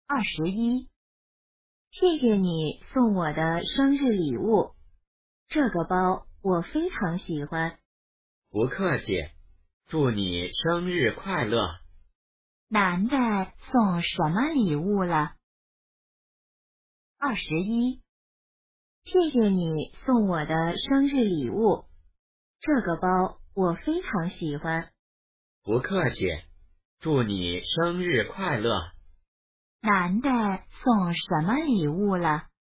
21，谢谢你送我的生日礼物，这个包我非常喜欢。 不客气，祝你生日快乐。 男的送什么礼物了？21，谢谢你送我的生日礼物，这个包我非常喜欢。 不客气，祝你生日快乐。 男的送什么礼物了